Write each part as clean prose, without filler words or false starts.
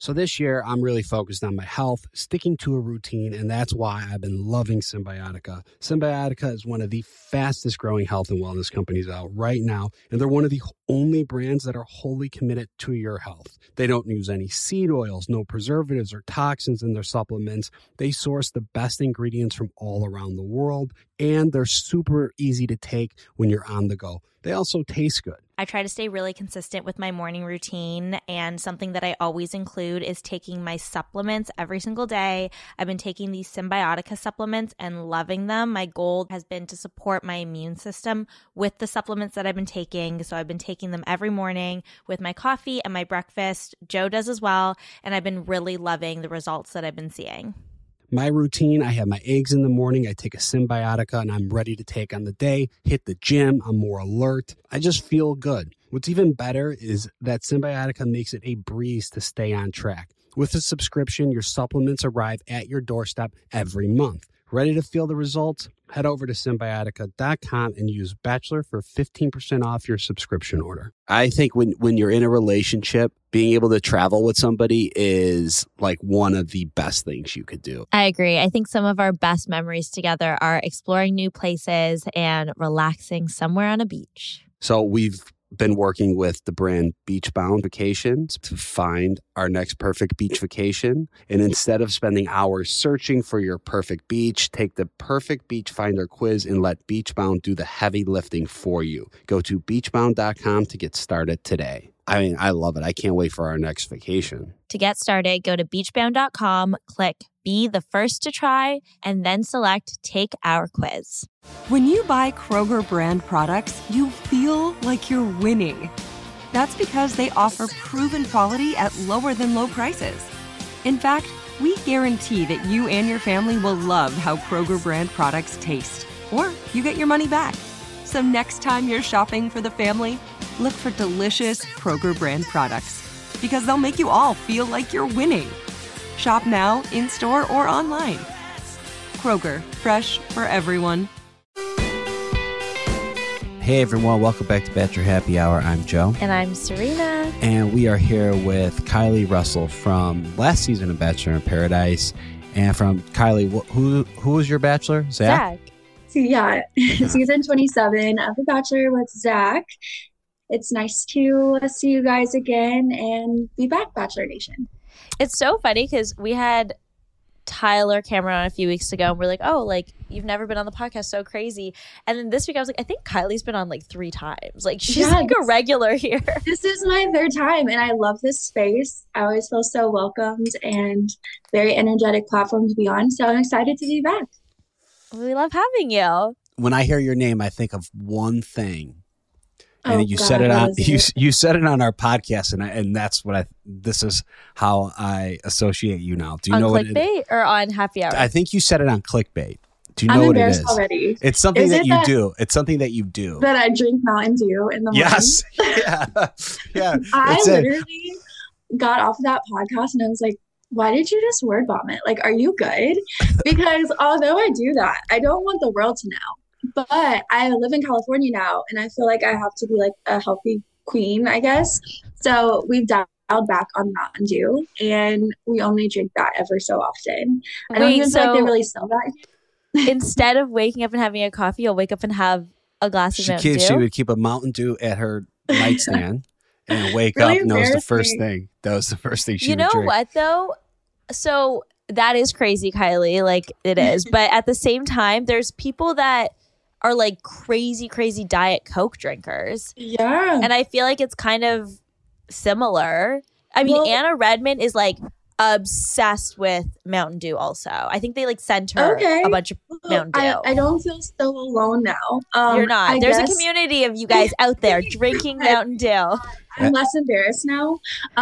So this year, I'm really focused on my health, sticking to a routine, and that's why I've been loving Symbiotica. Symbiotica is one of the fastest growing health and wellness companies out right now, and they're one of the only brands that are wholly committed to your health. They don't use any seed oils, no preservatives or toxins in their supplements. They source the best ingredients from all around the world, and they're super easy to take when you're on the go. They also taste good. I try to stay really consistent with my morning routine, and something that I always include is taking my supplements every single day. I've been taking these Symbiotica supplements and loving them. My goal has been to support my immune system with the supplements that I've been taking. So I've been taking them every morning with my coffee and my breakfast. Joe does as well, and I've been really loving the results that I've been seeing. My routine, I have my eggs in the morning, I take a Symbiotica, and I'm ready to take on the day, hit the gym, I'm more alert. I just feel good. What's even better is that Symbiotica makes it a breeze to stay on track. With a subscription, your supplements arrive at your doorstep every month. Ready to feel the results? Head over to Symbiotica.com and use Bachelor for 15% off your subscription order. I think when you're in a relationship, being able to travel with somebody is like one of the best things you could do. I agree. I think some of our best memories together are exploring new places and relaxing somewhere on a beach. So we've been working with the brand Beachbound Vacations to find our next perfect beach vacation. And instead of spending hours searching for your perfect beach, take the perfect beach finder quiz and let Beachbound do the heavy lifting for you. Go to beachbound.com to get started today. I mean, I love it. I can't wait for our next vacation. To get started, go to beachbound.com, click Be the First to Try, and then select Take Our Quiz. When you buy Kroger brand products, you feel like you're winning. That's because they offer proven quality at lower than low prices. In fact, we guarantee that you and your family will love how Kroger brand products taste, or you get your money back. So next time you're shopping for the family, look for delicious Kroger brand products, because they'll make you all feel like you're winning. Shop now, in-store, or online. Kroger, fresh for everyone. Hey everyone, welcome back to Bachelor Happy Hour. I'm Joe. And I'm Serena. And we are here with Kylie Russell from last season of Bachelor in Paradise. And from Kylie, who was your bachelor? Zach? So yeah, season 27 of The Bachelor with Zach. It's nice to see you guys again and be back, Bachelor Nation. It's so funny because we had Tyler Cameron on a few weeks ago and we're like, oh, like, you've never been on the podcast, so crazy. And then this week I was like, I think Kylie's been on like 3 times. Like, she's like a regular here. This is my 3rd time and I love this space. I always feel so welcomed and very energetic platform to be on. So I'm excited to be back. We love having you. When I hear your name, I think of one thing. And you God, said it on you said it on our podcast, and that's what this is how I associate you now. Do you know what it is? On Clickbait or on Happy Hour? I think you said it on Clickbait. Do you know what it is? Already. It's something that you do. It's something that you do. That I drink Mountain Dew in the morning. Yes. Yeah. Yeah. I literally got off of that podcast and I was like, why did you just word vomit? Like, are you good? Because although I do that, I don't want the world to know. But I live in California now, and I feel like I have to be like a healthy queen, I guess. So we've dialed back on Mountain Dew, and we only drink that ever so often. I don't even feel like they really sell that here. Instead of waking up and having a coffee, you'll wake up and have a glass of Mountain Dew? She would keep a Mountain Dew at her nightstand and wake up, and that was the first thing. That was the first thing she would drink. You know what, though? So that is crazy, Kylie. Like, it is. But at the same time, there's people that are like crazy Diet Coke drinkers. Yeah. And I feel like it's kind of similar. I mean, Anna Redmond is like obsessed with Mountain Dew also. I think they like sent her a bunch of Mountain Dew. I don't feel so alone now. You're not. There's a community of you guys out there drinking Mountain Dew. I'm less embarrassed now.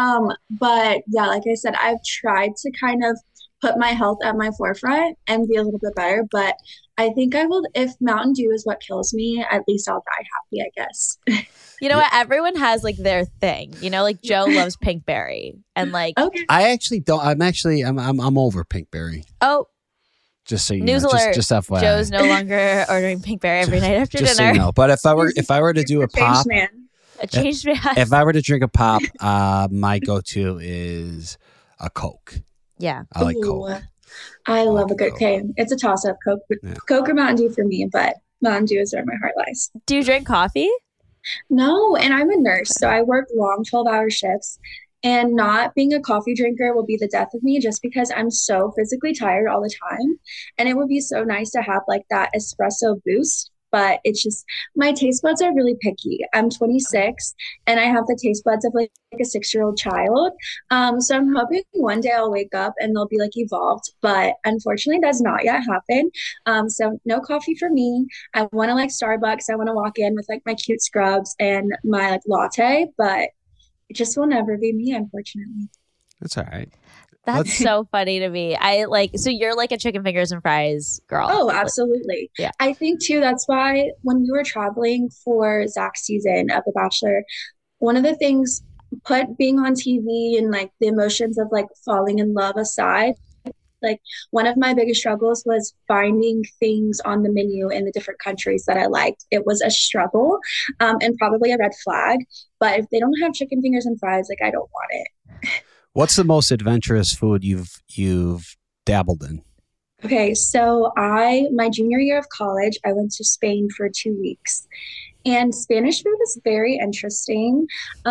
But yeah, like I said, I've tried to kind of put my health at my forefront and be a little bit better. But I think I will, if Mountain Dew is what kills me, at least I'll die happy, I guess. You know what? Everyone has like their thing. You know, like Joe loves Pinkberry, and like I actually don't. I'm over Pinkberry. Oh, just so you news know, alert! just FYI. Joe's no longer ordering Pinkberry every night after just dinner. So you know. But if I were to do a pop, a changed man. If I were to drink a pop, my go-to is a Coke. Yeah. I like Ooh, Coke. I love a like good Coke. okay. It's a toss-up, Coke, Coke or Mountain Dew for me, but Mountain Dew is where my heart lies. Do you drink coffee? No, and I'm a nurse, so I work long 12-hour shifts. And not being a coffee drinker will be the death of me just because I'm so physically tired all the time. And it would be so nice to have like that espresso boost, but it's just my taste buds are really picky. I'm 26 and I have the taste buds of like a 6-year-old child. So I'm hoping one day I'll wake up and they'll be like evolved, but unfortunately that's not yet happened. So no coffee for me. I want to like Starbucks. I want to walk in with like my cute scrubs and my like latte, but it just will never be me, unfortunately. That's all right. That's so funny to me. So you're like a chicken fingers and fries girl. Oh, absolutely. Yeah. I think too, that's why when we were traveling for Zach's season of The Bachelor, one of the things, put being on TV and like the emotions of like falling in love aside, like one of my biggest struggles was finding things on the menu in the different countries that I liked. It was a struggle, and probably a red flag. But if they don't have chicken fingers and fries, like I don't want it. What's the most adventurous food you've dabbled in? Okay, so my junior year of college, I went to Spain for 2 weeks, and Spanish food is very interesting.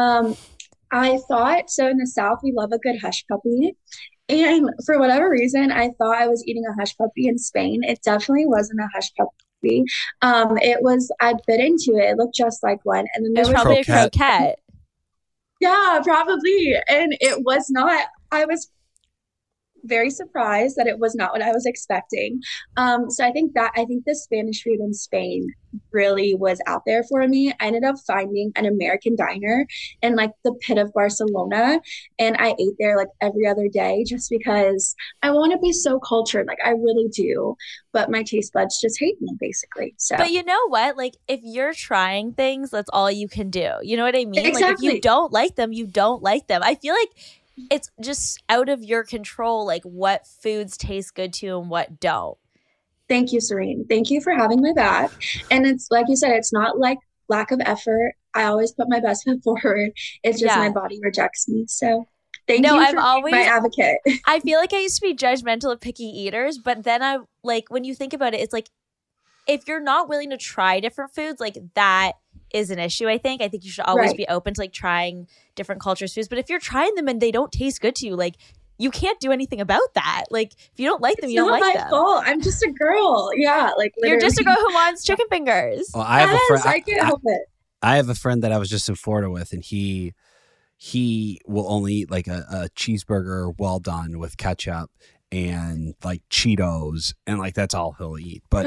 I thought so. In the South, we love a good hush puppy. And for whatever reason, I thought I was eating a hush puppy in Spain. It definitely wasn't a hush puppy. I bit into it. It looked just like one. And then It was probably a croquette. Yeah, probably. And it was not. I was very surprised that it was not what I was expecting. So I think the Spanish food in Spain really was out there for me. I ended up finding an American diner in like the pit of Barcelona, and I ate there like every other day just because I want to be so cultured. Like I really do, but my taste buds just hate me basically. So, but you know what? Like if you're trying things, that's all you can do. You know what I mean? Exactly. Like if you don't like them, you don't like them. I feel like it's just out of your control, like what foods taste good to you and what don't. Thank you, Serene. Thank you for having my back. And it's like you said, it's not like lack of effort. I always put my best foot forward. It's just my body rejects me. So thank you for being my advocate. I feel like I used to be judgmental of picky eaters, but then I like when you think about it, it's like if you're not willing to try different foods, like that is an issue. I think you should always be open to like trying different cultures' foods. But if you're trying them and they don't taste good to you, like you can't do anything about that. Like if you don't like them, you don't like them. It's not my fault. I'm just a girl. Yeah, like literally. You're just a girl who wants chicken fingers. Well, I have a friend. I can't help it. I have a friend that I was just in Florida with, and he will only eat like a cheeseburger well done with ketchup and like Cheetos, and like that's all he'll eat. But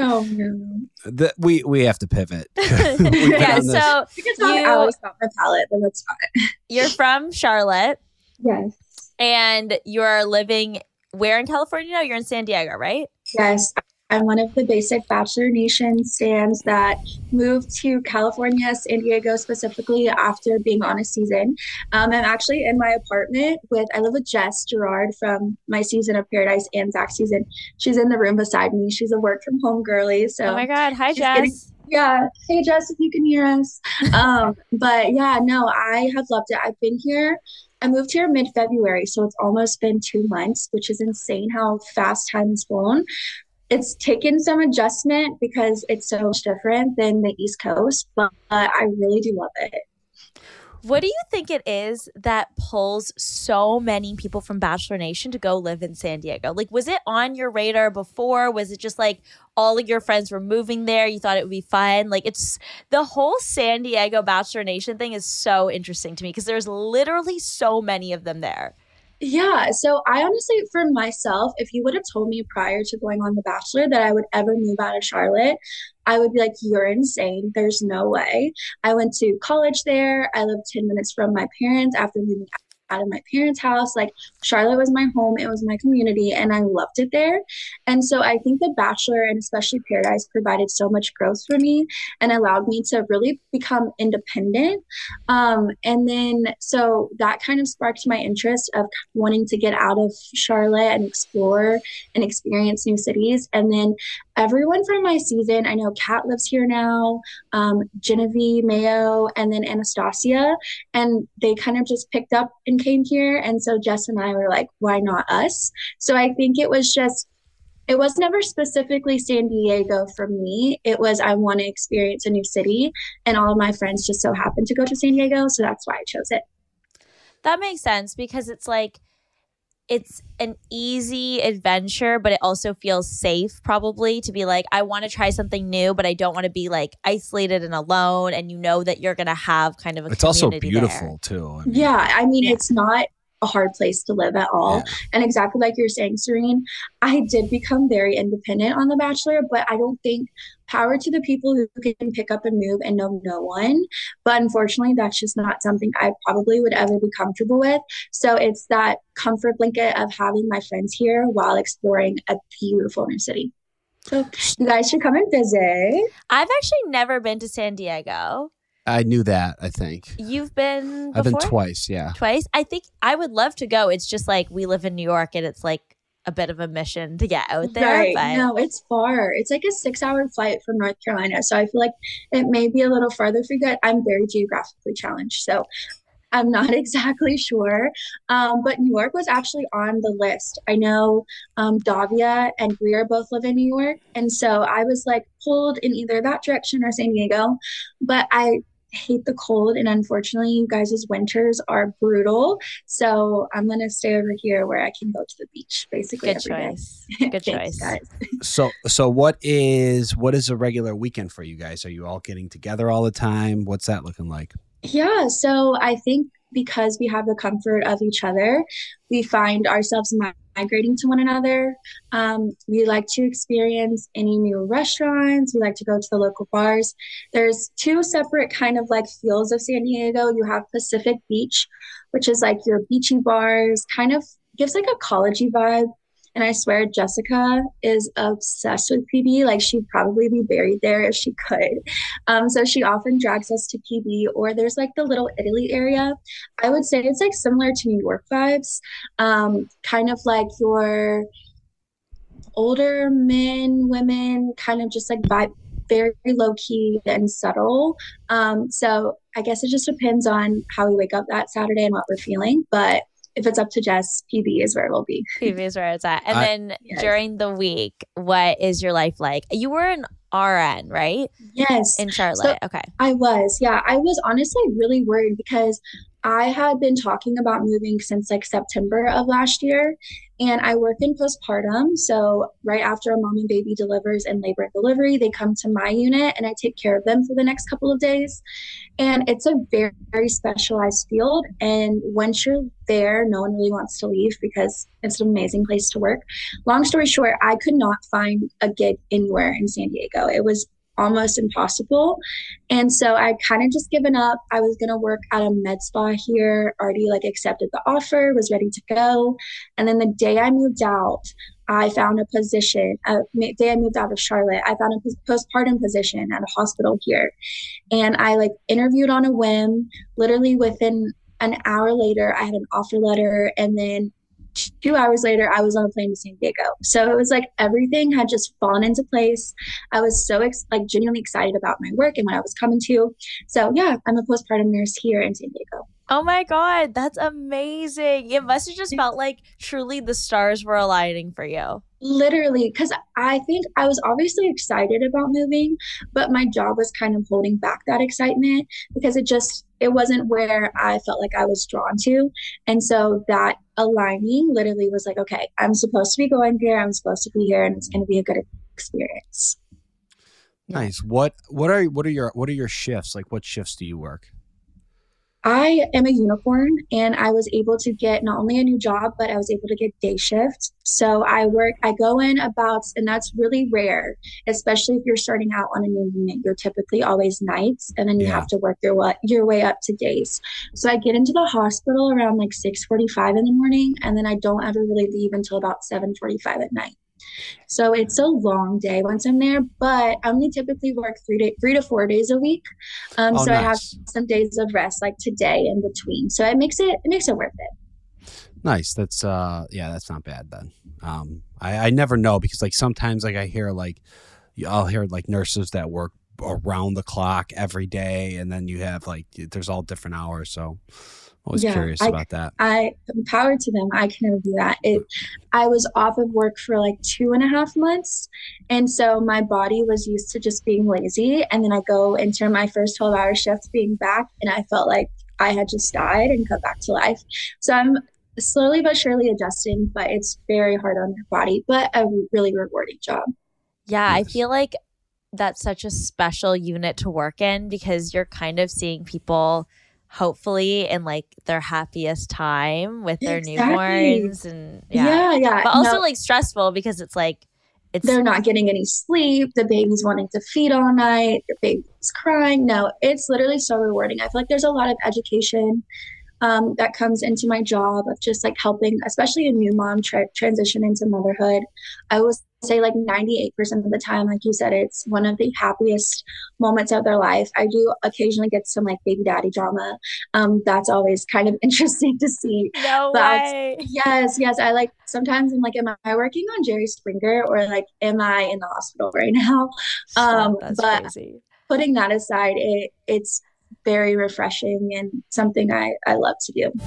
we have to pivot. Yeah, so you can tell I always got my palate, then that's fine. You're from Charlotte. Yes. And you're living where in California now? You're in San Diego, right? Yes. I'm one of the basic Bachelor Nation stands that moved to California, San Diego specifically after being on a season. I'm actually in my apartment I live with Jess Gerard from my season of Paradise and Zach's season. She's in the room beside me. She's a work from home girly. So oh my God. Hi, Jess. Hey, Jess, if you can hear us. But yeah, no, I have loved it. I've been here. I moved here mid-February, so it's almost been 2 months, which is insane how fast time has flown. It's taken some adjustment because it's so much different than the East Coast, but I really do love it. What do you think it is that pulls so many people from Bachelor Nation to go live in San Diego? Like, was it on your radar before? Was it just like all of your friends were moving there? You thought it would be fun? Like, it's the whole San Diego Bachelor Nation thing is so interesting to me because there's literally so many of them there. Yeah, so I honestly, for myself, if you would have told me prior to going on The Bachelor that I would ever move out of Charlotte, I would be like, you're insane. There's no way. I went to college there. I lived 10 minutes from my parents after moving out of my parents' house. Like Charlotte was my home. It was my community and I loved it there. And so I think The Bachelor and especially Paradise provided so much growth for me and allowed me to really become independent. And then so that kind of sparked my interest of wanting to get out of Charlotte and explore and experience new cities. And then everyone from my season. I know Kat lives here now, Genevieve, Mayo, and then Anastasia. And they kind of just picked up and came here. And so Jess and I were like, why not us? So I think it was never specifically San Diego for me. It was, I want to experience a new city. And all of my friends just so happened to go to San Diego. So that's why I chose it. That makes sense because it's like, it's an easy adventure, but it also feels safe probably to be like, I want to try something new, but I don't want to be like isolated and alone. And you know that you're going to have kind of a It's also community beautiful there. too. I mean, it's not a hard place to live at all. Yeah. And exactly like you're saying, Serene, I did become very independent on The Bachelor, but I don't think power to the people who can pick up and move and know no one. But unfortunately, that's just not something I probably would ever be comfortable with. So it's that comfort blanket of having my friends here while exploring a beautiful new city. So you guys should come and visit. I've actually never been to San Diego. I knew that, I think. You've been before? I've been twice, yeah. Twice? I think I would love to go. It's just like we live in New York and it's like a bit of a mission to get out there. Right. But No, it's far. It's like a 6-hour flight from North Carolina. So I feel like it may be a little farther for you guys. I'm very geographically challenged. So I'm not exactly sure. But New York was actually on the list. I know Davia and Greer both live in New York. And so I was like pulled in either that direction or San Diego. But I hate the cold, and unfortunately you guys' winters are brutal, so I'm gonna stay over here where I can go to the beach basically good every choice. day. Good Thanks, choice. guys. So what is a regular weekend for you guys? Are you all getting together all the time? What's that looking like? Yeah, so I think because we have the comfort of each other, we find ourselves migrating to one another. We like to experience any new restaurants. We like to go to the local bars. There's two separate kind of like feels of San Diego. You have Pacific Beach, which is like your beachy bars, kind of gives like a collegey vibe. And I swear Jessica is obsessed with PB. Like she'd probably be buried there if she could. So she often drags us to PB, or there's like the Little Italy area. I would say it's like similar to New York vibes. Kind of like your older men, women, kind of just like vibe, very low key and subtle. So I guess it just depends on how we wake up that Saturday and what we're feeling. But if it's up to Jess, PB is where it will be. PB is where it's at. And then during the week, what is your life like? You were an RN, right? Yes. In Charlotte. So okay. I was. Yeah. I was honestly really worried because I had been talking about moving since like September of last year, and I work in postpartum. So right after a mom and baby delivers in labor and delivery, they come to my unit and I take care of them for the next couple of days. And it's a very, very specialized field. And once you're there, no one really wants to leave because it's an amazing place to work. Long story short, I could not find a gig anywhere in San Diego. It was almost impossible. And so I kind of just given up. I was going to work at a med spa here, already like accepted the offer, was ready to go. And then the day I moved out, I found a position. The day I moved out of Charlotte, I found a postpartum position at a hospital here. And I like interviewed on a whim. Literally within an hour later, I had an offer letter. And then 2 hours later, I was on a plane to San Diego. So it was like everything had just fallen into place. I was so genuinely excited about my work and what I was coming to. So yeah, I'm a postpartum nurse here in San Diego. Oh my God, that's amazing. It must have just felt like truly the stars were aligning for you. Literally, because I think I was obviously excited about moving, but my job was kind of holding back that excitement because it wasn't where I felt like I was drawn to. And so that aligning literally was like, okay, I'm supposed to be going here. I'm supposed to be here, and it's going to be a good experience. Nice. What are your shifts? Like, what shifts do you work? I am a unicorn, and I was able to get not only a new job, but I was able to get day shift. So I go in and that's really rare, especially if you're starting out on a new unit. You're typically always nights, and then you have to work your way up to days. So I get into the hospital around like 6:45 in the morning, and then I don't ever really leave until about 7:45 at night. So it's a long day once I'm there, but I only typically work 3 to 4 days a week. So nice. I have some days of rest like today in between. So it makes it worth it. Nice. That's that's not bad then. I never know because like sometimes like I hear like I'll hear like nurses that work around the clock every day, and then you have like there's all different hours. So I was curious about that. I power to them. I can never do that. I was off of work for like 2.5 months. And so my body was used to just being lazy. And then I go into my first 12-hour shift being back, and I felt like I had just died and come back to life. So I'm slowly but surely adjusting, but it's very hard on your body, but a really rewarding job. Yeah, I feel like that's such a special unit to work in because you're kind of seeing people hopefully in like their happiest time with their newborns and but also like stressful because it's like they're not getting any sleep, the baby's wanting to feed all night, the baby's crying. No, it's literally so rewarding. I feel like there's a lot of education that comes into my job of just like helping, especially a new mom transition into motherhood. I will say like 98% of the time, like you said, it's one of the happiest moments of their life. I do occasionally get some like baby daddy drama. That's always kind of interesting to see. No way. Yes. I like sometimes I'm like, am I working on Jerry Springer or like am I in the hospital right now? That's but crazy. Putting that aside, it's very refreshing and something I love to do.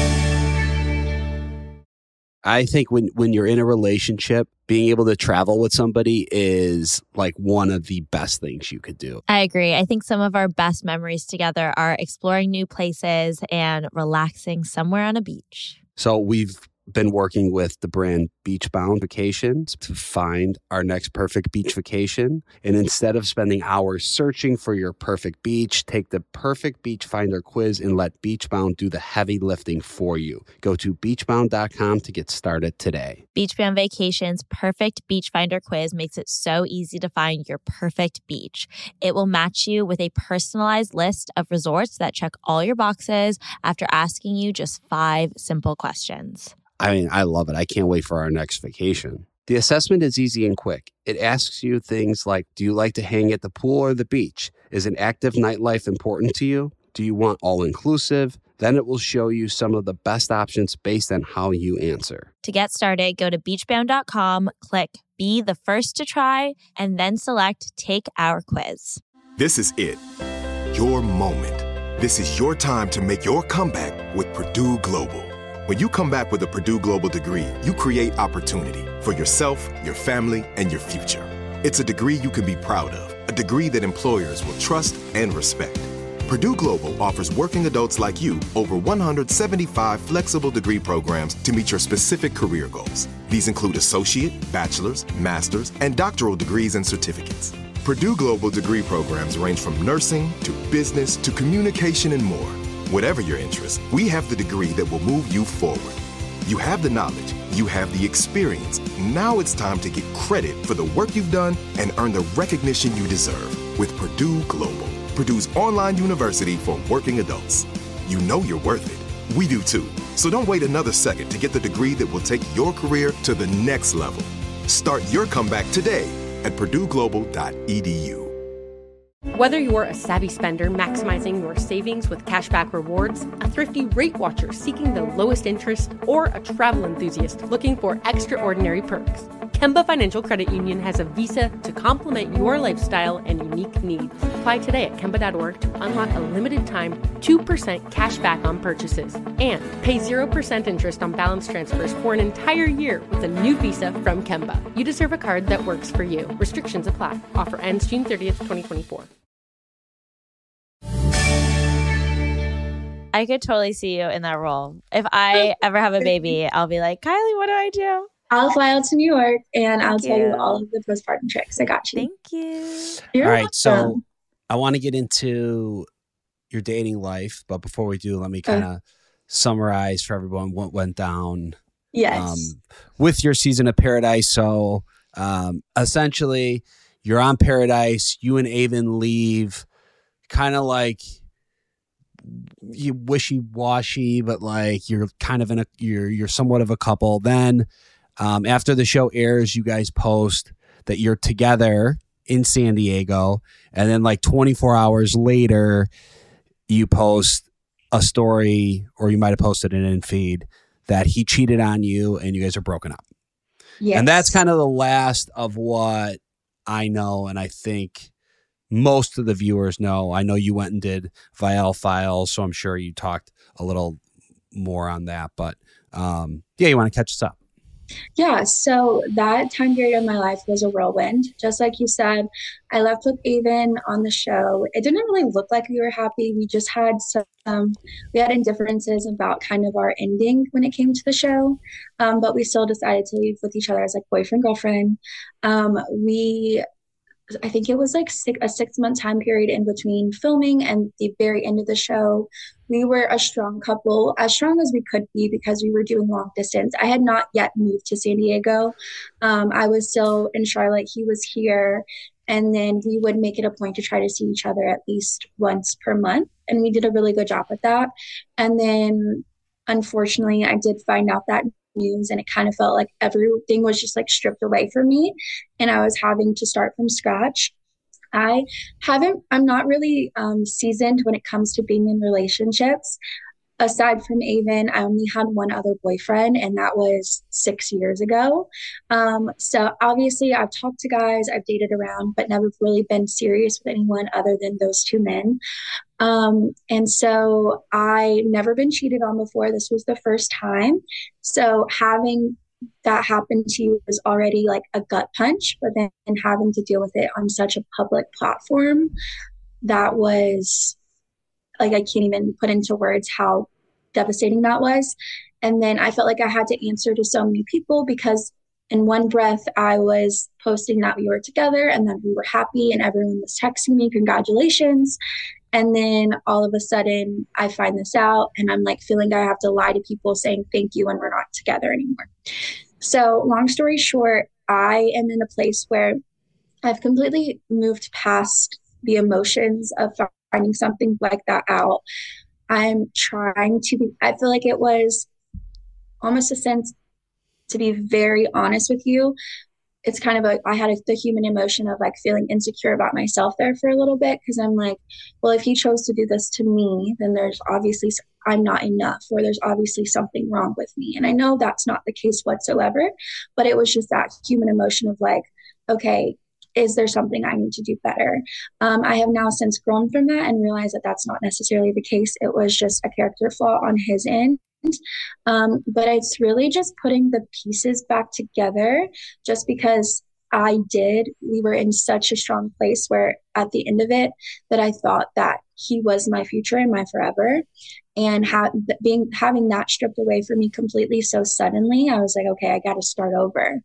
I think when you're in a relationship, being able to travel with somebody is like one of the best things you could do. I agree. I think some of our best memories together are exploring new places and relaxing somewhere on a beach. So we've been working with the brand Beachbound Vacations to find our next perfect beach vacation. And instead of spending hours searching for your perfect beach, take the perfect beach finder quiz and let Beachbound do the heavy lifting for you. Go to beachbound.com to get started today. Beachbound Vacations perfect beach finder quiz makes it so easy to find your perfect beach. It will match you with a personalized list of resorts that check all your boxes after asking you just 5 simple questions. I mean, I love it. I can't wait for our next vacation. The assessment is easy and quick. It asks you things like, do you like to hang at the pool or the beach? Is an active nightlife important to you? Do you want all-inclusive? Then it will show you some of the best options based on how you answer. To get started, go to beachbound.com, click Be the First to Try, and then select Take Our Quiz. This is it. Your moment. This is your time to make your comeback with Purdue Global. When you come back with a Purdue Global degree, you create opportunity for yourself, your family, and your future. It's a degree you can be proud of, a degree that employers will trust and respect. Purdue Global offers working adults like you over 175 flexible degree programs to meet your specific career goals. These include associate, bachelor's, master's, and doctoral degrees and certificates. Purdue Global degree programs range from nursing to business to communication and more. Whatever your interest, we have the degree that will move you forward. You have the knowledge, you have the experience. Now it's time to get credit for the work you've done and earn the recognition you deserve with Purdue Global, Purdue's online university for working adults. You know you're worth it. We do too. So don't wait another second to get the degree that will take your career to the next level. Start your comeback today at purdueglobal.edu. Whether you're a savvy spender maximizing your savings with cashback rewards, a thrifty rate watcher seeking the lowest interest, or a travel enthusiast looking for extraordinary perks, Kemba Financial Credit Union has a visa to complement your lifestyle and unique needs. Apply today at Kemba.org to unlock a limited-time 2% cash back on purchases and pay 0% interest on balance transfers for an entire year with a new visa from Kemba. You deserve a card that works for you. Restrictions apply. Offer ends June 30th, 2024. I could totally see you in that role. If I ever have a baby, I'll be like, Kylie, what do I do? I'll fly out to New York and I'll tell you all of the postpartum tricks. I got you. Thank you. You're all right, welcome. so I want to get into your dating life, but before we do, let me kind of summarize for everyone what went down with your season of Paradise. So essentially, you're on Paradise, you and Aven leave, kind of like you wishy-washy, but like you're kind of you're somewhat of a couple. Then after the show airs, you guys post that you're together in San Diego, and then like 24 hours later, you post a story, or you might have posted it in feed, that he cheated on you and you guys are broken up. Yes. And that's kind of the last of what I know. And I think most of the viewers know. I know you went and did Viall Files, so I'm sure you talked a little more on that. But yeah, you want to catch us up? Yeah, so that time period of my life was a whirlwind. Just like you said, I left with Avon on the show. It didn't really look like we were happy. We just had we had indifferences about kind of our ending when it came to the show. But we still decided to leave with each other as like boyfriend, girlfriend. I think it was like a 6-month time period in between filming and the very end of the show. We were a strong couple, as strong as we could be because we were doing long distance. I had not yet moved to San Diego. I was still in Charlotte. He was here. And then we would make it a point to try to see each other at least once per month. And we did a really good job at that. And then unfortunately, I did find out that news and it kind of felt like everything was just like stripped away from me and I was having to start from scratch. I'm not really seasoned when it comes to being in relationships. Aside from Avon, I only had one other boyfriend, and that was 6 years ago. So obviously I've talked to guys, I've dated around, but never really been serious with anyone other than those 2 men. And so I never been cheated on before. This was the first time. So having that happen to you was already like a gut punch, but then having to deal with it on such a public platform, that was like, I can't even put into words how devastating that was. And then I felt like I had to answer to so many people because in one breath, I was posting that we were together and that we were happy and everyone was texting me, congratulations. And then all of a sudden I find this out and I'm like feeling I have to lie to people saying thank you and we're not together anymore. So long story short, I am in a place where I've completely moved past the emotions of finding something like that out. I'm trying to be, I feel like it was almost a sense to be very honest with you. It's kind of like I had the human emotion of like feeling insecure about myself there for a little bit because I'm like, well, if he chose to do this to me, then there's obviously I'm not enough or there's obviously something wrong with me. And I know that's not the case whatsoever, but it was just that human emotion of like, okay, is there something I need to do better? I have now since grown from that and realized that that's not necessarily the case. It was just a character flaw on his end. But it's really just putting the pieces back together just because we were in such a strong place where at the end of it that I thought that he was my future and my forever. And having that stripped away from me completely so suddenly, I was like, okay, I got to start over.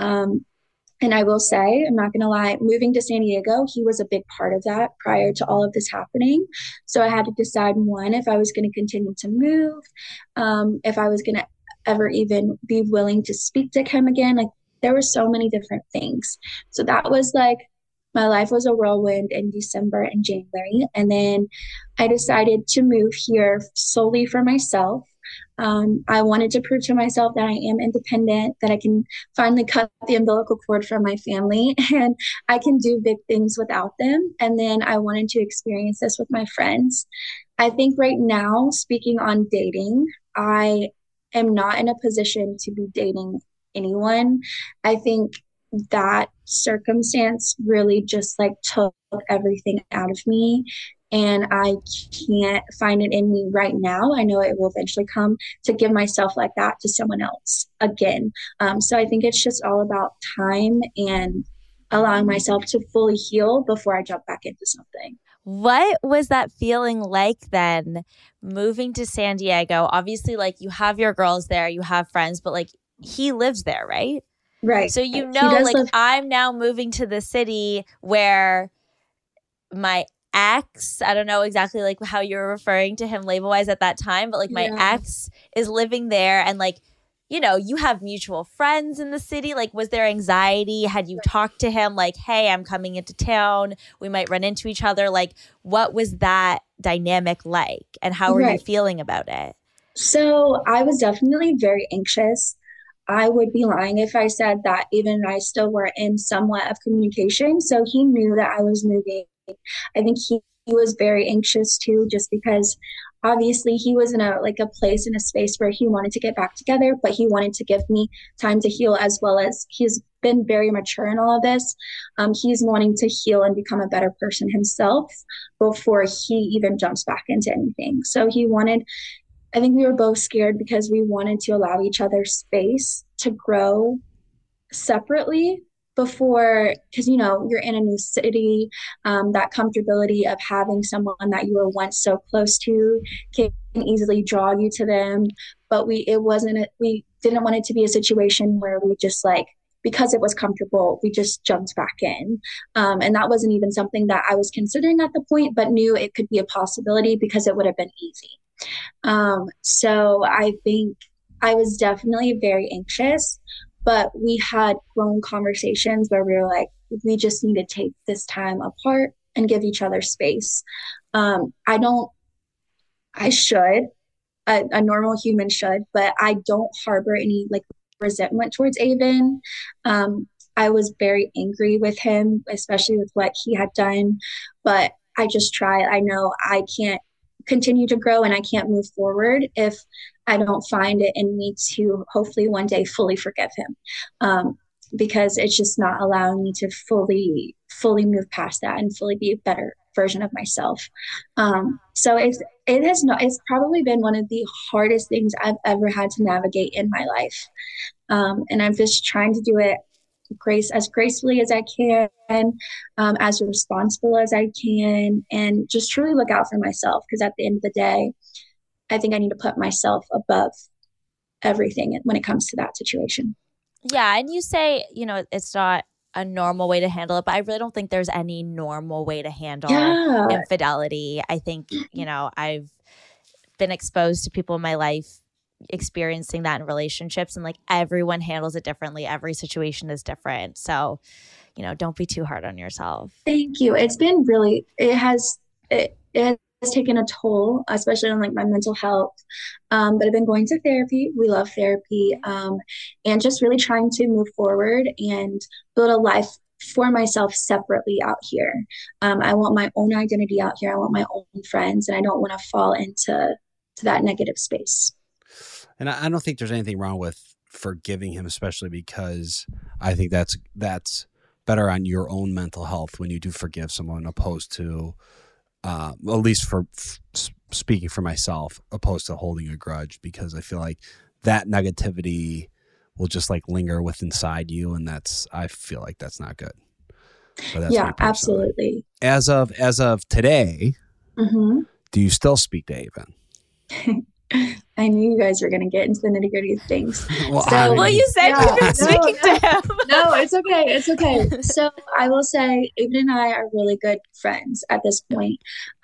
And I will say, I'm not going to lie, moving to San Diego, he was a big part of that prior to all of this happening. So I had to decide, one, if I was going to continue to move, if I was going to ever even be willing to speak to him again. Like there were so many different things. So that was like, my life was a whirlwind in December and January. And then I decided to move here solely for myself. I wanted to prove to myself that I am independent, that I can finally cut the umbilical cord from my family and I can do big things without them. And then I wanted to experience this with my friends. I think right now, speaking on dating, I am not in a position to be dating anyone. I think that circumstance really just like took everything out of me. And I can't find it in me right now. I know it will eventually come to give myself like that to someone else again. So I think it's just all about time and allowing myself to fully heal before I jump back into something. What was that feeling like then, moving to San Diego? Obviously, like you have your girls there, you have friends, but like he lives there, right? Right. So I'm now moving to the city where my ex, I don't know exactly like how you're referring to him label wise at that time, but like my ex is living there and like, you know, you have mutual friends in the city. Like, was there anxiety? Had you talked to him like, hey, I'm coming into town, we might run into each other? Like, what was that dynamic like and how were you feeling about it? So I was definitely very anxious. I would be lying if I said that even I still were in somewhat of communication. So he knew that I was moving. I think he was very anxious too, just because obviously he was in a place in a space where he wanted to get back together, but he wanted to give me time to heal, as well as he's been very mature in all of this. He's wanting to heal and become a better person himself before he even jumps back into anything. So I think we were both scared because we wanted to allow each other space to grow separately before, because you're in a new city, that comfortability of having someone that you were once so close to can easily draw you to them. But we didn't want it to be a situation where we just because it was comfortable, we just jumped back in. And that wasn't even something that I was considering at the point, but knew it could be a possibility because it would have been easy. So I think I was definitely very anxious, but we had grown conversations where we were like, we just need to take this time apart and give each other space. A normal human should, but I don't harbor any resentment towards Avon. I was very angry with him, especially with what he had done, but I just try. I know I can't continue to grow and I can't move forward if I don't find it in me to hopefully one day fully forgive him, because it's just not allowing me to fully move past that and fully be a better version of myself. So it's probably been one of the hardest things I've ever had to navigate in my life. And I'm just trying to do it as gracefully as I can, as responsible as I can, and just truly look out for myself. Because at the end of the day, I think I need to put myself above everything when it comes to that situation. Yeah. And you say, it's not a normal way to handle it, but I really don't think there's any normal way to handle infidelity. I think, I've been exposed to people in my life experiencing that in relationships, and everyone handles it differently. Every situation is different. So, don't be too hard on yourself. Thank you. It's been it has taken a toll, especially on my mental health. But I've been going to therapy. We love therapy. And just really trying to move forward and build a life for myself separately out here. I want my own identity out here. I want my own friends, and I don't want to fall into that negative space. And I don't think there's anything wrong with forgiving him, especially because I think that's better on your own mental health when you do forgive someone, opposed to, at least for speaking for myself, opposed to holding a grudge, because I feel like that negativity will just linger with inside you, and I feel like that's not good. But that's absolutely. As of today, mm-hmm. Do you still speak to Avon? I knew you guys were going to get into the nitty gritty of things. Well, you said you've been speaking to him. No, it's okay. It's okay. So I will say, Avon and I are really good friends at this point.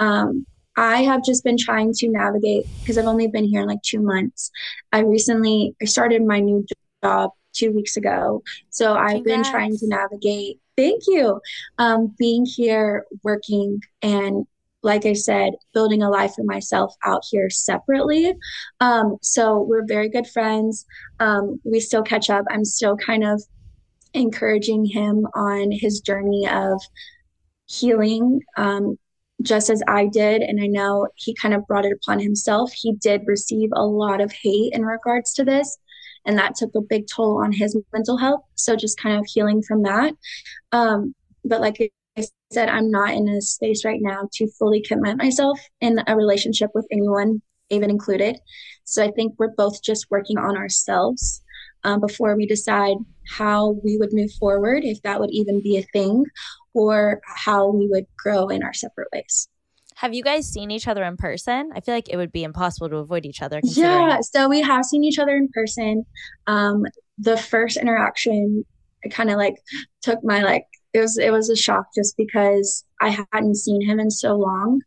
I have just been trying to navigate, because I've only been here in 2 months. I started my new job 2 weeks ago. So I've been trying to navigate. Thank you. Being here, working, and like I said, building a life for myself out here separately. So we're very good friends. We still catch up. I'm still kind of encouraging him on his journey of healing, just as I did. And I know he kind of brought it upon himself. He did receive a lot of hate in regards to this, and that took a big toll on his mental health. So just kind of healing from that. But like I said, I'm not in a space right now to fully commit myself in a relationship with anyone, even included. So I think we're both just working on ourselves before we decide how we would move forward, if that would even be a thing, or how we would grow in our separate ways. Have you guys seen each other in person? I feel like it would be impossible to avoid each other. Yeah, so we have seen each other in person. The first interaction, it kind of took my it was a shock, just because I hadn't seen him in so long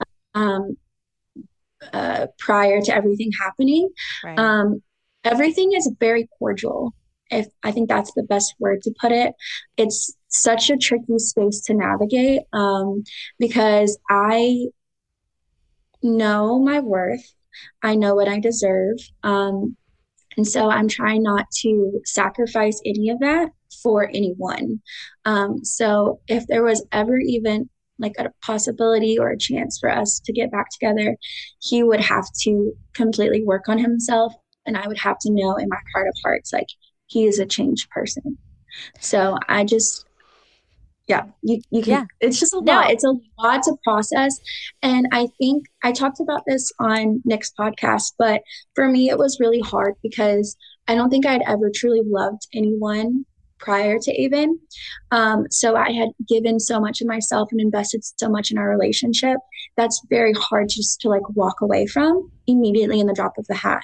prior to everything happening. Right. Everything is very cordial. I think that's the best word to put it. It's such a tricky space to navigate because I know my worth. I know what I deserve. And so I'm trying not to sacrifice any of that for anyone. So if there was ever even like a possibility or a chance for us to get back together, he would have to completely work on himself. And I would have to know in my heart of hearts, like, he is a changed person. So I just, you can, it's just a lot. It's a lot to process. And I think I talked about this on Nick's podcast, but for me, it was really hard because I don't think I'd ever truly loved anyone prior to Aven. So I had given so much of myself and invested so much in our relationship. That's very hard just to like walk away from immediately in the drop of the hat.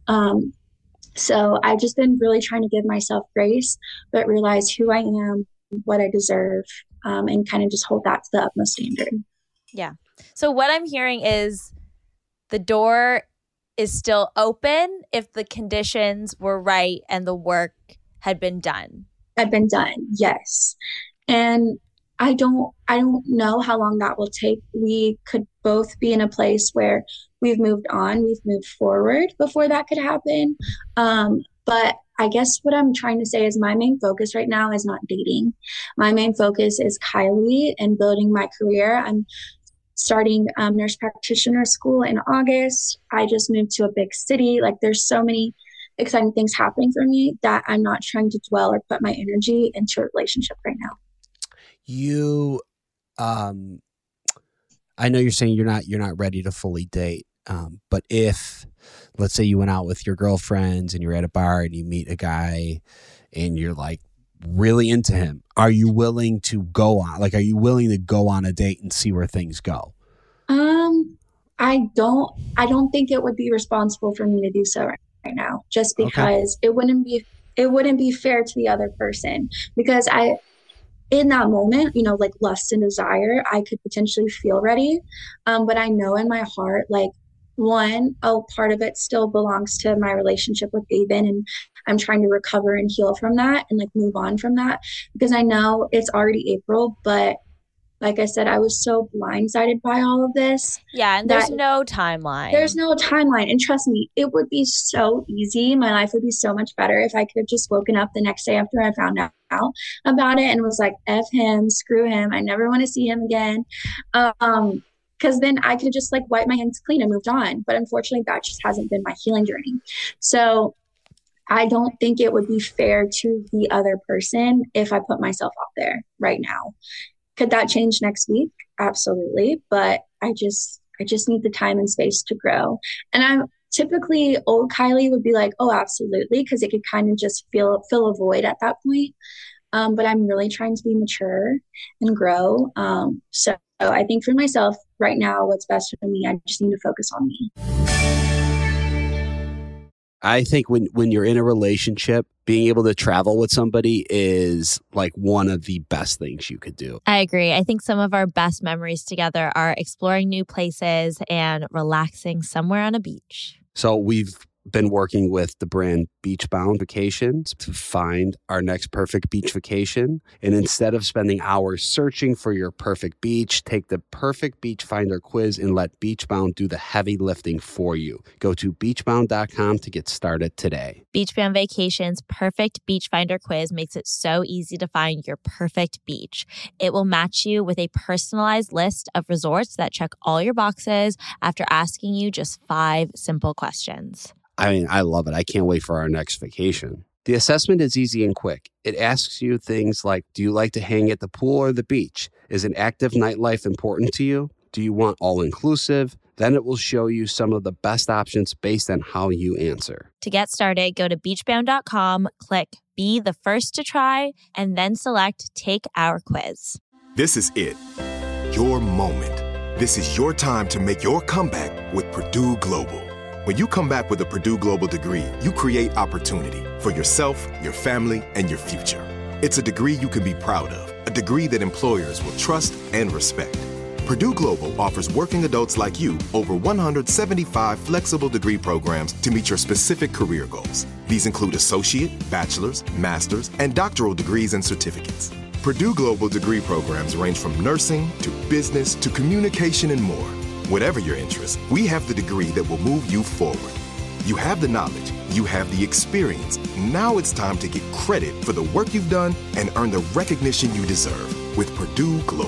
So I've just been really trying to give myself grace, but realize who I am, what I deserve, and kind of just hold that to the utmost standard. Yeah. So what I'm hearing is the door is still open if the conditions were right and the work had been done. Yes. And I don't know how long that will take. We could both be in a place where we've moved on, we've moved forward before that could happen. But I guess what I'm trying to say is my main focus right now is not dating. My main focus is Kylie and building my career. I'm starting nurse practitioner school in August. I just moved to a big city. Like, there's so many exciting things happening for me that I'm not trying to dwell or put my energy into a relationship right now. You, I know you're saying you're not ready to fully date. But if, let's say you went out with your girlfriends and you're at a bar and you meet a guy and you're like really into him, are you willing to go on a date and see where things go? I don't think it would be responsible for me to do so right now, just because it wouldn't be fair to the other person, because in that moment, like lust and desire, I could potentially feel ready. But I know in my heart, like, part of it still belongs to my relationship with Aven, and I'm trying to recover and heal from that and like move on from that, because I know it's already April, but like I said, I was so blindsided by all of this. Yeah, and there's no timeline. And trust me, it would be so easy. My life would be so much better if I could have just woken up the next day after I found out about it and was like, F him, screw him, I never want to see him again. Because then I could just like wipe my hands clean and moved on. But unfortunately, that just hasn't been my healing journey. So I don't think it would be fair to the other person if I put myself out there right now. Could that change next week? Absolutely. But I just need the time and space to grow. And I'm typically, old Kylie would be like, oh, absolutely. Because it could kind of just fill a void at that point. But I'm really trying to be mature and grow. So I think for myself right now, what's best for me, I just need to focus on me. I think when you're in a relationship, being able to travel with somebody is like one of the best things you could do. I agree. I think some of our best memories together are exploring new places and relaxing somewhere on a beach. So we've been working with the brand Beachbound Vacations to find our next perfect beach vacation. And instead of spending hours searching for your perfect beach, take the perfect beach finder quiz and let Beachbound do the heavy lifting for you. Go to beachbound.com to get started today. Beachbound Vacations perfect beach finder quiz makes it so easy to find your perfect beach. It will match you with a personalized list of resorts that check all your boxes after asking you just 5 simple questions. I mean, I love it. I can't wait for our next vacation. The assessment is easy and quick. It asks you things like, do you like to hang at the pool or the beach? Is an active nightlife important to you? Do you want all-inclusive? Then it will show you some of the best options based on how you answer. To get started, go to beachbound.com, click Be the First to Try, and then select Take Our Quiz. This is it. Your moment. This is your time to make your comeback with Purdue Global. When you come back with a Purdue Global degree, you create opportunity for yourself, your family, and your future. It's a degree you can be proud of, a degree that employers will trust and respect. Purdue Global offers working adults like you over 175 flexible degree programs to meet your specific career goals. These include associate, bachelor's, master's, and doctoral degrees and certificates. Purdue Global degree programs range from nursing to business to communication and more. Whatever your interest, we have the degree that will move you forward. You have the knowledge, you have the experience. Now it's time to get credit for the work you've done and earn the recognition you deserve with Purdue Global.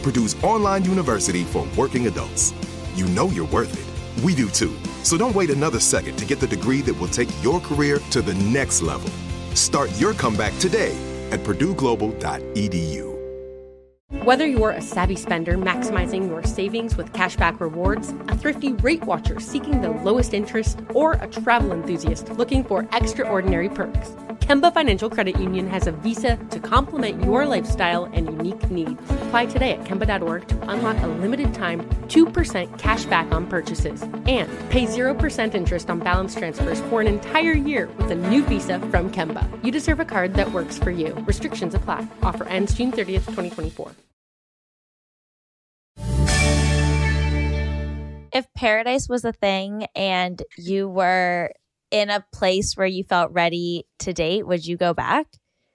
Purdue's online university for working adults. You know you're worth it. We do too. So don't wait another second to get the degree that will take your career to the next level. Start your comeback today at purdueglobal.edu. Whether you're a savvy spender maximizing your savings with cashback rewards, a thrifty rate watcher seeking the lowest interest, or a travel enthusiast looking for extraordinary perks, Kemba Financial Credit Union has a visa to complement your lifestyle and unique needs. Apply today at Kemba.org to unlock a limited time 2% cash back on purchases and pay 0% interest on balance transfers for an entire year with a new visa from Kemba. You deserve a card that works for you. Restrictions apply. Offer ends June 30th, 2024. If paradise was a thing and you were in a place where you felt ready to date, would you go back?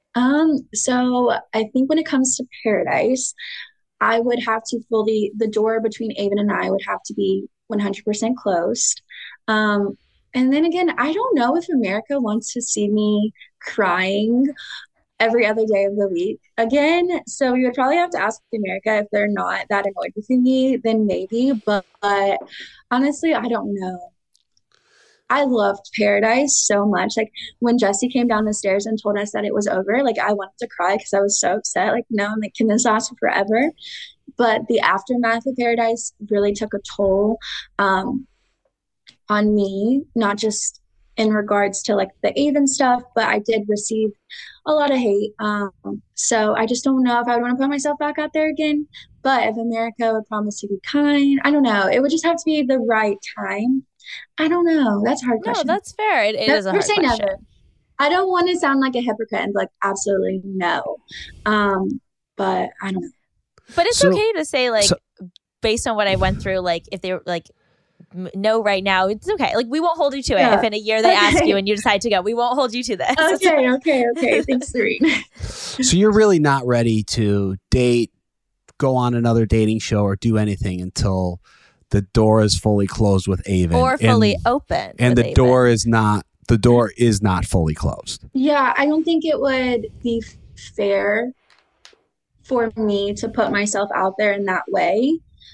So I think when it comes to paradise, I would have to the door between Avon and I would have to be 100% closed. And then again, I don't know if America wants to see me crying every other day of the week again. So we would probably have to ask America if they're not that annoyed with me, then maybe. But honestly, I don't know. I loved Paradise so much. Like when Jesse came down the stairs and told us that it was over, like I wanted to cry because I was so upset. Like, no, I'm like, can this last forever? But the aftermath of Paradise really took a toll on me, not just in regards to like the Avon stuff, but I did receive a lot of hate. So I just don't know if I would want to put myself back out there again. But if America would promise to be kind, I don't know. It would just have to be the right time. I don't know. That's a hard question. No, that's fair. It is a hard question. Never. I don't want to sound like a hypocrite and be like, absolutely no. But I don't know. But it's okay to say, like, based on what I went through, like, if they were like, no, right now, it's okay. Like, we won't hold you to it. If in a year they ask you and you decide to go, we won't hold you to this. Okay. Thanks, Serene. So you're really not ready to date, go on another dating show, or do anything until the door is fully closed with Avon, or fully open, and the Avon. door is not fully closed. Yeah, I don't think it would be fair for me to put myself out there in that way,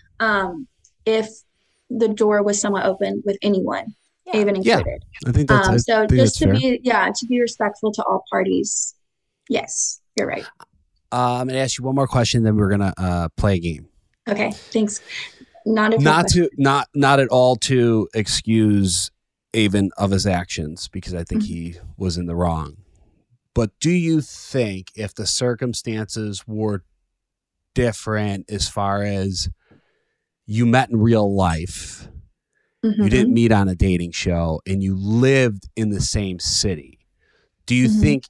if the door was somewhat open with anyone, Avon included. I think that's so. Just to be respectful to all parties. Yes, you're right. I'm gonna ask you one more question, then we're gonna play a game. Okay, thanks. Not at all to excuse Avon of his actions, because I think he was in the wrong. But do you think if the circumstances were different, as far as you met in real life, you didn't meet on a dating show, and you lived in the same city, do you think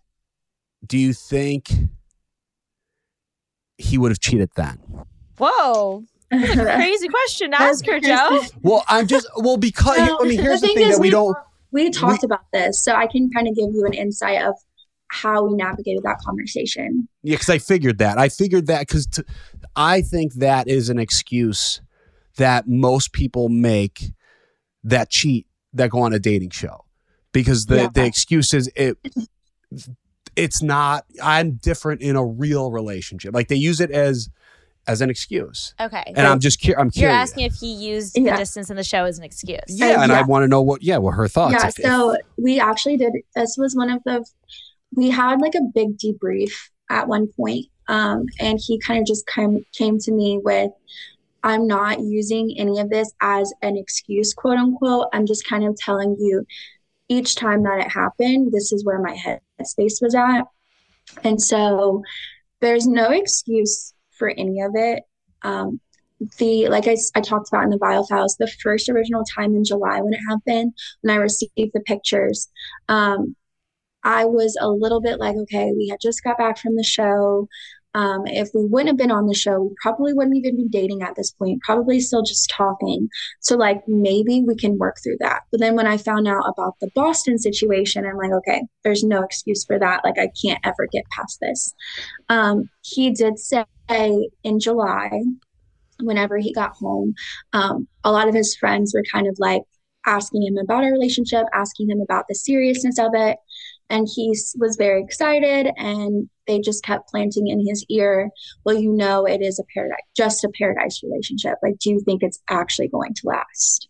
he would have cheated then? Whoa. That's a crazy question to ask her, Joe. Well, because here's the thing that we talked about this, so I can kind of give you an insight of how we navigated that conversation. Yeah, because I figured that because I think that is an excuse that most people make that cheat, that go on a dating show, because the excuse is it's not. I'm different in a real relationship. Like they use it as an excuse. Okay. And I'm curious. You're asking if he used the distance in the show as an excuse. Yeah, and I want to know what her thoughts. Yeah, so we actually did. This was we had like a big debrief at one point, and he kind of just came to me with, I'm not using any of this as an excuse, quote unquote. I'm just kind of telling you each time that it happened, this is where my headspace was at. And so there's no excuse for any of it. Like I talked about in the Vile Files, the first original time in July when it happened, when I received the pictures, I was a little bit like, okay, we had just got back from the show. If we wouldn't have been on the show, we probably wouldn't even be dating at this point, probably still just talking. So like, maybe we can work through that. But then when I found out about the Boston situation, I'm like, okay, there's no excuse for that. Like, I can't ever get past this. He did say in July, whenever he got home, a lot of his friends were kind of like asking him about our relationship, asking him about the seriousness of it. And he was very excited, and they just kept planting in his ear, well, you know, it is just a paradise relationship. Like, do you think it's actually going to last?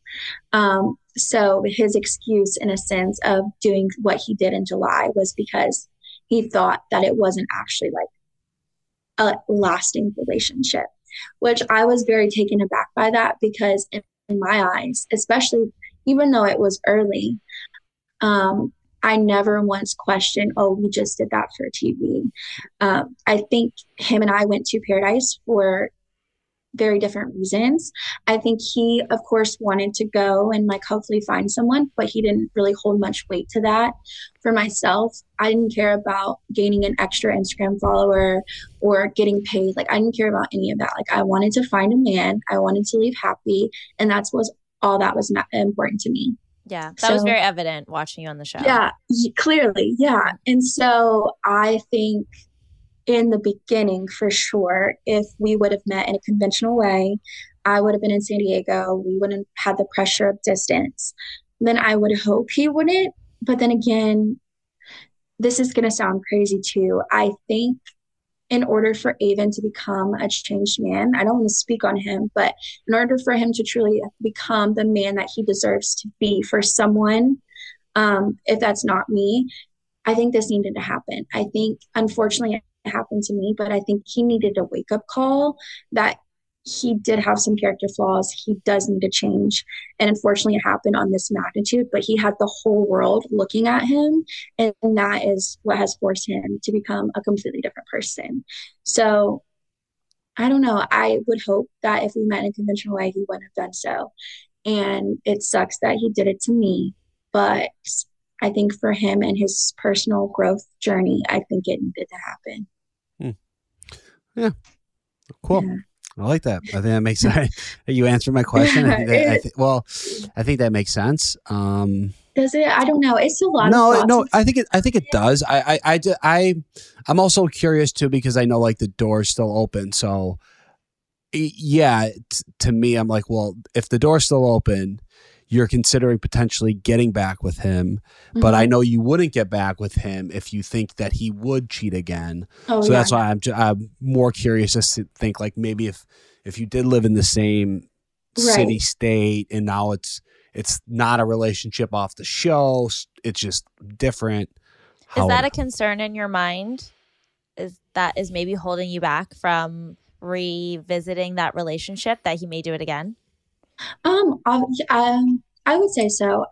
So his excuse, in a sense, of doing what he did in July was because he thought that it wasn't actually like a lasting relationship, which I was very taken aback by that, because in my eyes, especially even though it was early, I never once questioned, oh, we just did that for TV. I think him and I went to Paradise for very different reasons. I think he, of course, wanted to go and like hopefully find someone, but he didn't really hold much weight to that. For myself, I didn't care about gaining an extra Instagram follower or getting paid. Like, I didn't care about any of that. Like, I wanted to find a man. I wanted to leave happy. And that's was all that was important to me. Yeah, that was very evident watching you on the show. Yeah, clearly. Yeah. And so I think in the beginning, for sure, if we would have met in a conventional way, I would have been in San Diego. We wouldn't have had the pressure of distance. Then I would hope he wouldn't. But then again, this is going to sound crazy too. I think in order for Aven to become a changed man, I don't want to speak on him, but in order for him to truly become the man that he deserves to be for someone, if that's not me, I think this needed to happen. I think, unfortunately, it happened to me, but I think he needed a wake-up call that he did have some character flaws. He does need to change. And unfortunately, it happened on this magnitude, but he had the whole world looking at him. And that is what has forced him to become a completely different person. So I don't know. I would hope that if we met in a conventional way, he wouldn't have done so. And it sucks that he did it to me. But I think for him and his personal growth journey, I think it needed to happen. Yeah. Cool. Yeah. I like that. I think that makes sense. You answered my question. I think that makes sense. Does it? I don't know. It's a lot. No. I think it does. I'm also curious too, because I know like the door's still open. So yeah, to me, I'm like, well, if the door's still open, you're considering potentially getting back with him, but I know you wouldn't get back with him if you think that he would cheat again. That's why I'm more curious to think like maybe if you did live in the same city, state, and now it's not a relationship off the show, it's just different. Is that a concern in your mind? Is maybe holding you back from revisiting that relationship, that he may do it again? I would say so.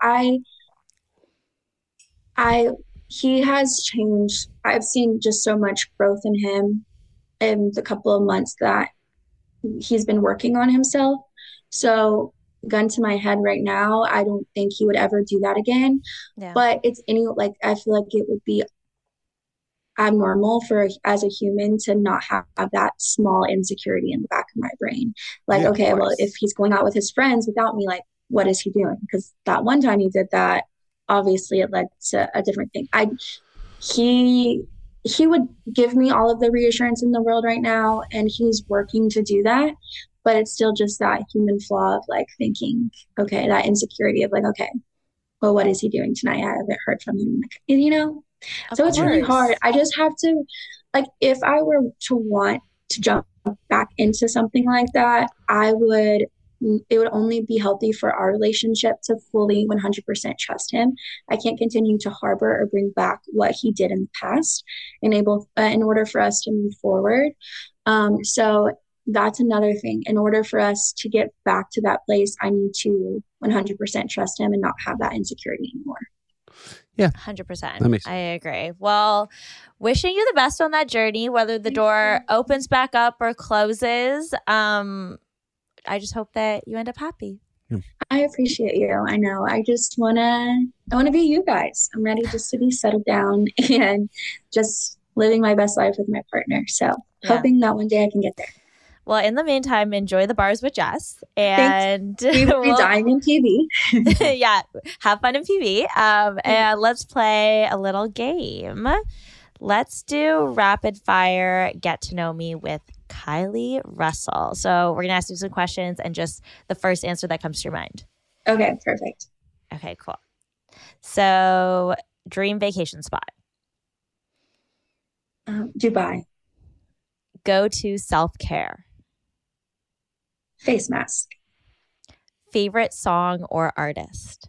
He has changed. I've seen just so much growth in him in the couple of months that he's been working on himself. So, gun to my head right now, I don't think he would ever do that again. Yeah. But I feel like it would be abnormal as a human to not have that small insecurity in the back of my brain. Like, yeah, okay, well, if he's going out with his friends without me, like, what is he doing? Because that one time he did that, obviously it led to a different thing. He would give me all of the reassurance in the world right now, and he's working to do that. But it's still just that human flaw of like thinking, okay, that insecurity of like, okay, well, what is he doing tonight? I haven't heard from him, So it's really hard. I just have to, like, if I were to want to jump back into something like that, it would only be healthy for our relationship to fully 100% trust him. I can't continue to harbor or bring back what he did in the past in order for us to move forward. So that's another thing. In order for us to get back to that place, I need to 100% trust him and not have that insecurity anymore. Yeah, 100%. I agree. Well, wishing you the best on that journey, whether the door opens back up or closes. I just hope that you end up happy. I appreciate you. I know. I just want to be you guys. I'm ready just to be settled down and just living my best life with my partner. So hoping that one day I can get there. Well, in the meantime, enjoy the bars with Jess. And we will be dying in PV. Yeah, have fun in PV. And let's play a little game. Let's do rapid fire get to know me with Kylie Russell. So we're going to ask you some questions and just the first answer that comes to your mind. Okay, perfect. Okay, cool. So Dream vacation spot. Dubai. Go-to self-care. Face mask. Favorite song or artist?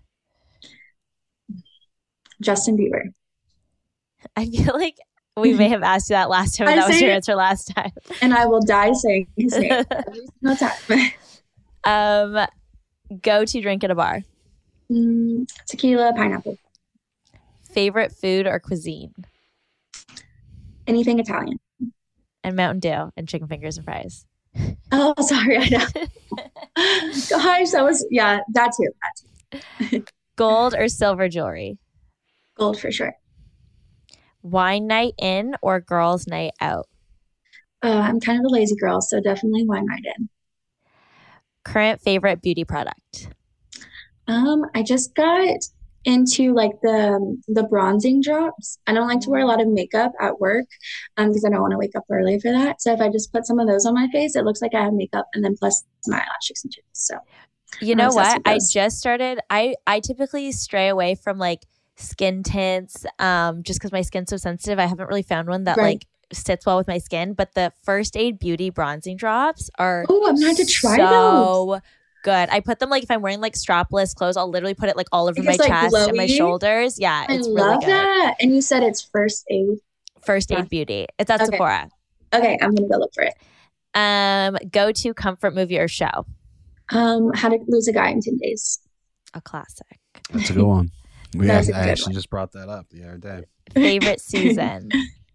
Justin Bieber. I feel like we may have asked you that last time. That was your answer last time. And I will die saying his name every single time. Go-to drink at a bar. Tequila, pineapple. Favorite food or cuisine? Anything Italian. And Mountain Dew and chicken fingers and fries. Oh, sorry. I know. Gosh, that too. Gold or silver jewelry? Gold for sure. Wine night in or girls' night out? I'm kind of a lazy girl, so definitely wine night in. Current favorite beauty product? I just got into like the bronzing drops. I don't like to wear a lot of makeup at work because I don't want to wake up early for that. So if I just put some of those on my face, it looks like I have makeup and then plus my eyelash extensions. So you know what? I just started. I typically stray away from like skin tints just because my skin's so sensitive. I haven't really found one that like sits well with my skin. But the First Aid Beauty bronzing drops are I'm gonna have to try those. Good. I put them like if I'm wearing like strapless clothes, I'll literally put it like all over my chest glowy. And my shoulders. Yeah, it's really good. I love that. And you said it's First Aid. First Aid Beauty. It's at Sephora. Okay, I'm gonna go look for it. Go to comfort movie or show. How to Lose a Guy in 10 Days. A classic. That's a good one. I actually just brought that up the other day. Favorite season.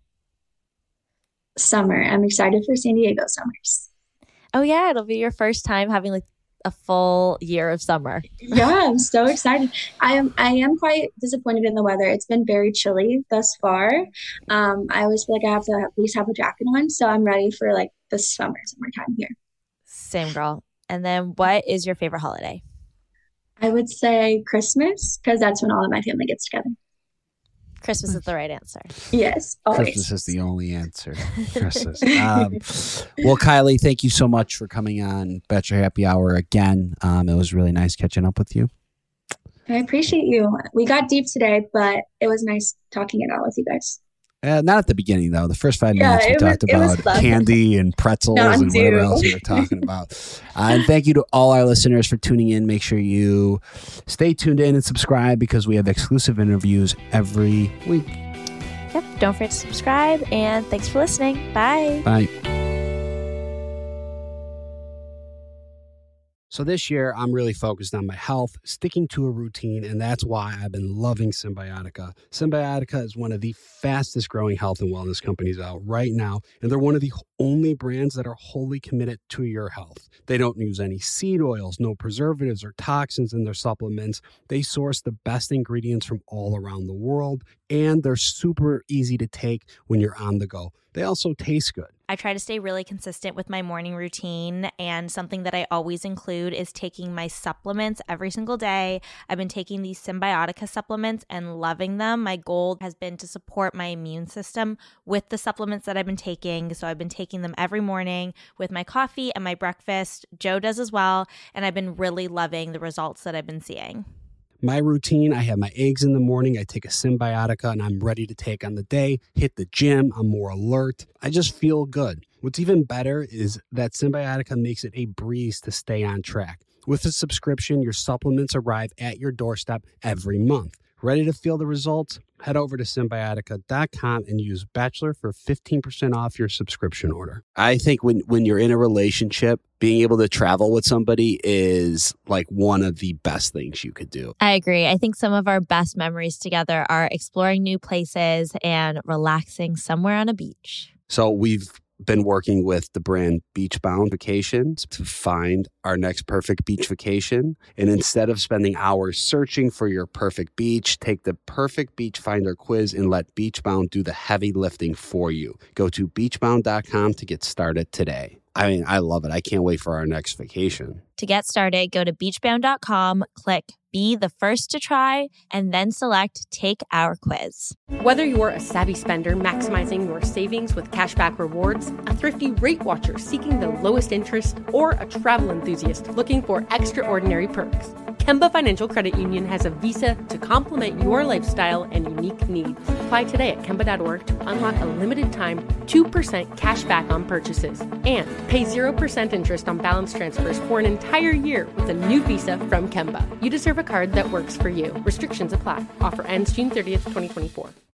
Summer. I'm excited for San Diego summers. Oh yeah, it'll be your first time having like a full year of summer. Yeah, I'm so excited. I am quite disappointed in the weather. It's been very chilly thus far. I always feel like I have to at least have a jacket on, so I'm ready for like the summertime here. Same girl. And then what is your favorite holiday? I would say Christmas because that's when all of my family gets together. Christmas is the right answer. Yes, always. Christmas is the only answer. Christmas. Well, Kylie, thank you so much for coming on Bachelor Happy Hour again. It was really nice catching up with you. I appreciate you. We got deep today, but it was nice talking it out with you guys. Not at the beginning, though. The first 5 minutes we talked about candy and pretzels and whatever else we were talking about. And thank you to all our listeners for tuning in. Make sure you stay tuned in and subscribe because we have exclusive interviews every week. Yep. Don't forget to subscribe. And thanks for listening. Bye. Bye. So this year, I'm really focused on my health, sticking to a routine, and that's why I've been loving Symbiotica. Symbiotica is one of the fastest growing health and wellness companies out right now, and they're one of the only brands that are wholly committed to your health. They don't use any seed oils, no preservatives or toxins in their supplements. They source the best ingredients from all around the world, and they're super easy to take when you're on the go. They also taste good. I try to stay really consistent with my morning routine, and something that I always include is taking my supplements every single day. I've been taking these Symbiotica supplements and loving them. My goal has been to support my immune system with the supplements that I've been taking. So I've been taking them every morning with my coffee and my breakfast. Joe does as well, and I've been really loving the results that I've been seeing. My routine, I have my eggs in the morning, I take a Symbiotica, and I'm ready to take on the day, hit the gym, I'm more alert. I just feel good. What's even better is that Symbiotica makes it a breeze to stay on track. With a subscription, your supplements arrive at your doorstep every month. Ready to feel the results? Head over to Symbiotica.com and use Bachelor for 15% off your subscription order. I think when you're in a relationship, being able to travel with somebody is like one of the best things you could do. I agree. I think some of our best memories together are exploring new places and relaxing somewhere on a beach. So we've been working with the brand Beachbound Vacations to find our next perfect beach vacation. And instead of spending hours searching for your perfect beach, take the Perfect Beach Finder quiz and let Beachbound do the heavy lifting for you. Go to beachbound.com to get started today. I mean, I love it. I can't wait for our next vacation. To get started, go to beachbound.com, click Be the First to Try, and then select Take Our Quiz. Whether you're a savvy spender maximizing your savings with cashback rewards, a thrifty rate watcher seeking the lowest interest, or a travel enthusiast looking for extraordinary perks, Kemba Financial Credit Union has a visa to complement your lifestyle and unique needs. Apply today at Kemba.org to unlock a limited time 2% cash back on purchases and pay 0% interest on balance transfers for an entire year with a new visa from Kemba. You deserve a card that works for you. Restrictions apply. Offer ends June 30th, 2024.